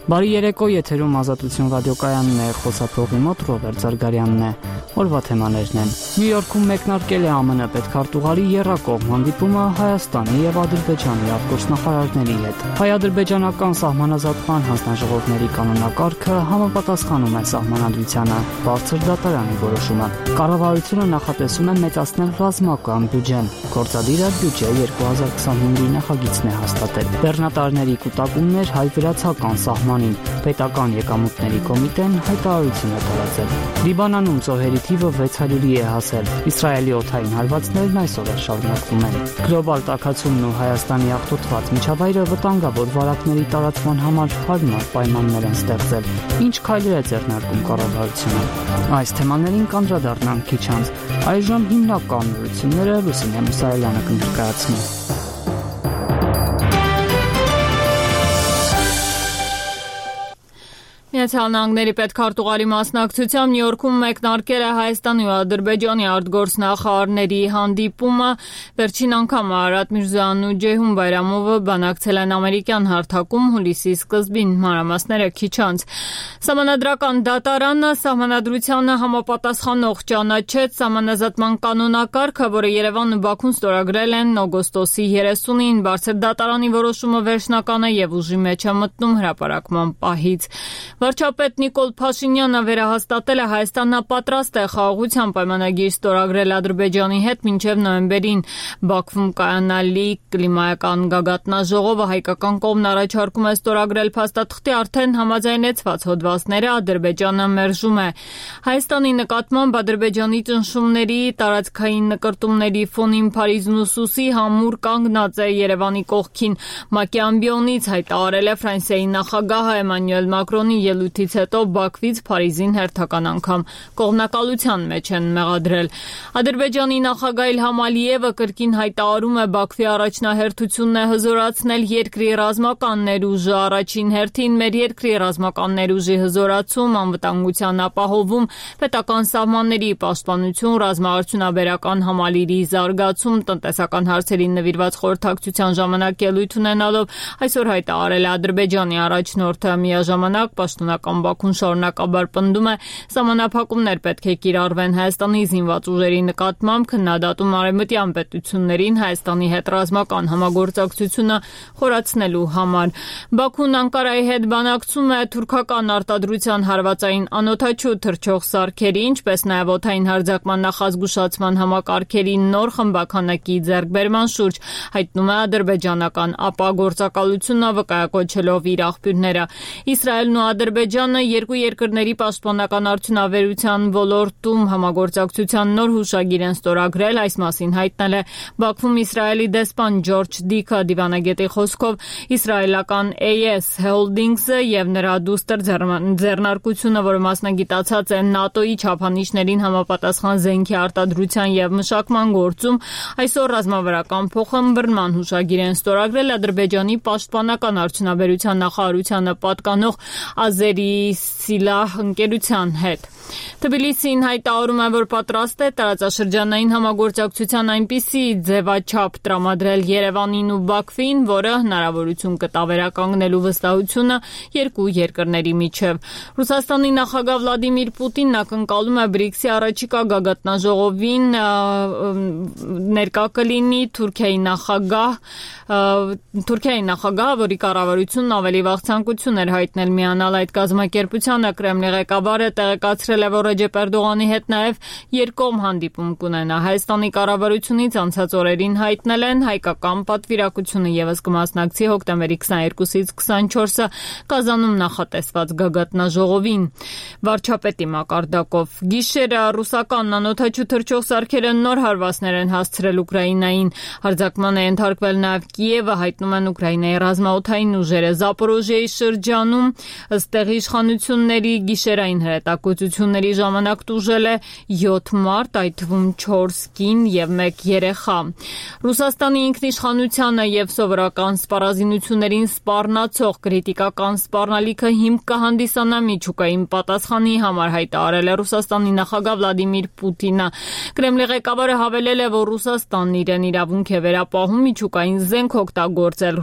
Բարի երեկո, եթերում Ազատություն ռադիոկայանն է, խոսափողի մոտ Ռոբերտ Զարգարյանն է։ Օրվա թեմաներն են. Նյու Յորքում մեկնարկել է ԱՄՆ պետքարտուղարի եռակողմ հանդիպումը Հայաստանի եւ Ադրբեջանի արտգործնախարարների հետ։ Հայ-ադրբեջանական սահմանազատման հանձնաժողովների կանոնակարգը համապատասխանում է սահմանադրությանը, բարձր դատարանի որոշումը։ Կառավարությունը նախատեսում է մեծացնել ռազմական բյուջեն։ Գործադիրը բյուջե 2025-ի նախագիծն է հաստատել։ Բեռնատարների կուտակումներ հայ-վրացական սահմանին։ Պետական եկամուտների կոմիտեն հայտարարություն է տարածել։ Լիբանանում զոհերի թիվը 600-ի է հասել։ Իսրայելի օդային հարվածներն այսօր շարունակվում են։ Գլոբալ տաքացումն ու Հայաստանի աղտոտված միջավայրը վտանգավոր վարակների տարածման համար հարմար պայմաններ են ստեղծել։ Ինչ քայլեր է ձեռնարկում կառավարությունը։ Այս թեմաներին կանդրադառնանք քիչ անց։ Այժմ հիմնական նորությունները Լուսինե Մուսայելյանը կներկայացնի։ Միացյալ Նահանգների պետքարտուղարի մասնակցությամբ Նյու Յորքում մեկնարկել է Հայաստանի ու Ադրբեջանի արտգործնախարարների հանդիպումը։ Վերջին անգամ Արարատ Միրզոյանն ու Ջեյհուն Բայրամովը բանակցել են ամերիկյան հարթակում հուլիսի սկզբին, մանրամասները քիչ անց։ Սահմանադրական դատարանը սահմանադրությանը համապատասխանող ճանաչեց սահմանազատման կանոնակարգը, որը Երևանն ու Բաքուն ստորագրել են օգոստոսի 30-ին։ Բարձր դատարանի որոշումը վերջնական է եւ ուժի մեջ է մտնում հրապարակման պահից։ Վարչապետ Նիկոլ Փաշինյանը վերահաստատել է Հայաստանը պատրաստ է խաղաղության պայմանագիր ստորագրել Ադրբեջանի հետ մինչև նոյեմբերին։ Բաքվում կայանալի կլիմայական գագաթնաժողովը հայկական կողմն առաջարկում է ստորագրել փաստաթղթի արդեն համաձայնեցված հոդվածները, Ադրբեջանը մերժում է։ Հայաստանի նկատմամբ Ադրբեջանի ճնշումների, տարածքային նկրտումների ֆոնին Փարիզն ու Սուսի համուր կանգնած է Երևանի կողքին։ ՄԱԿ-ի ամբիոնից հայտարարել է Ֆրանսիայի նախագահ Էմանուել Մակրոնի ելույթից հետո Բաքվից Փարիզին հերթական անգամ կողմնակալության մեջ են մեղադրել։ Ադրբեջանի նախագահ Իլհամ Ալիևը կրկին հայտարարում է Բաքվի առաջնահերթությունն է հզորացնել երկրի ռազմական ներուժը, առաջին հերթին մեր երկրի ռազմական ներուժի հզորացում, անվտանգության ապահովում, պետական սահմանների պաշտպանություն, ռազմաարդյունաբերական համալիրի զարգացում, տնտեսական հարցերին նվիրված խորհրդակցության ժամանակ ելույթ ունենալով այսօր հայտարարել է Ադրբեջանի առաջնորդը։ Միաժամանակ պաշտոնական Բաքուն շարունակաբար պնդում է սահմանափակումներ պետք է կիրառվեն Հայաստանի զինված ուժերի նկատմամբ, քննադատում արևմտյան պետություններին Հայաստանի հետ ռազմական համագործակցությունը խորացնելու համար։ Բաքուն Անկարայի հետ բանակցում է թուրքական արտադրության հարվածային անօդաչու թռչող սարքերի, ինչպես նաև օդային հարձակման նախազգուշացման համակարգերի նոր խմբաքանակի ձեռքբերման շուրջ, հայտնում է ադրբեջանական ԱՊԱ գործակալությունը, վկայակոչելով իր աղբյուրները։ Իսրայելն ու Ադրբեջանը երկու երկրների պաշտպանական արդյունաբերության ոլորտում համագործակցության նոր հուշագիր են ստորագրել, այս մասին հայտնել է Բաքվում Իսրայելի դեսպան Ջորջ Դիքը։ Դիվանագետի խոսքով իսրայելական AS Holdings-ը եւ նրա դուստր ձեռնարկությունը, որը մասնագիտացած է ՆԱՏՕ-ի չափանիշներին համապատասխան զենքի արտադրության եւ մշակման գործում, այսօր ռազմավարական փոխըմբռնման հուշագիր են ստորագրել Ադրբեջանի պաշտպանական արդյունաբերության նախարարությանը պատկանող Ազերի Սիլահ ընկերության հետ։ Թբիլիսին հայտարարում է, որ պատրաստ է տարածաշրջանային համագործակցության այնպիսի ձևաչափ տրամադրել Երևանին ու Բաքվին, որը հնարավորություն կտա վերականգնելու վստահությունը երկու երկրների միջև։ Ռուսաստանի նախագահ Վլադիմիր Պուտինն ակնկալում է BRICS-ի առաջիկա գագաթնաժողովին ներկա կլինի Թուրքիայի նախագահ, որի կառավարությունն ավելի վաղ ցանկություն էր հայտնել միանալ այդ կազմակերպությանը։ Կրեմլի ղեկավարը տեղեկացրել է, որ Ռեջեփ Էրդողանի հետ նաև երկկողմ հանդիպում կունենա։ Հայաստանի կառավարությունից անցած օրերին հայտնել են հայկական պատվիրակությունը եւս կմասնակցի հոկտեմբերի 22-ից 24-ը Կազանում նախատեսված գագաթնաժողովին։ Վարչապետի մակարդակով գիշերը ռուսական անօդաչու թռչող սարքերը նոր հարվածներ են հասցրել Ուկրաինային։ Հարձակման է ենթարկվել նաև Կիևը, հայտնում են Ուկրաինայի ռազմաօդային ուժերը։ Զապորոժիեի շրջանում ըստ տեղի իշխանությունների գիշերային հրետակոծությունների ժամանակ տուժել է 7 մարդ, այդ թվում 4 կին եւ 1 երեխա։ Ռուսաստանի ինքնիշխանությանը եւ սովորական սպառազինություններին սպառնացող քրիտիկական սպառնալիքը հիմք կհանդիսանա միջուկային պատասխանի համար, հայտարարել է Ռուսաստանի նախագահ Վլադիմիր Պուտինը։ Կրեմլի ղեկավարը հավելել է, որ Ռուսաստանն իրեն իրավունք է վերապահում միջուկային զենք օգտագործել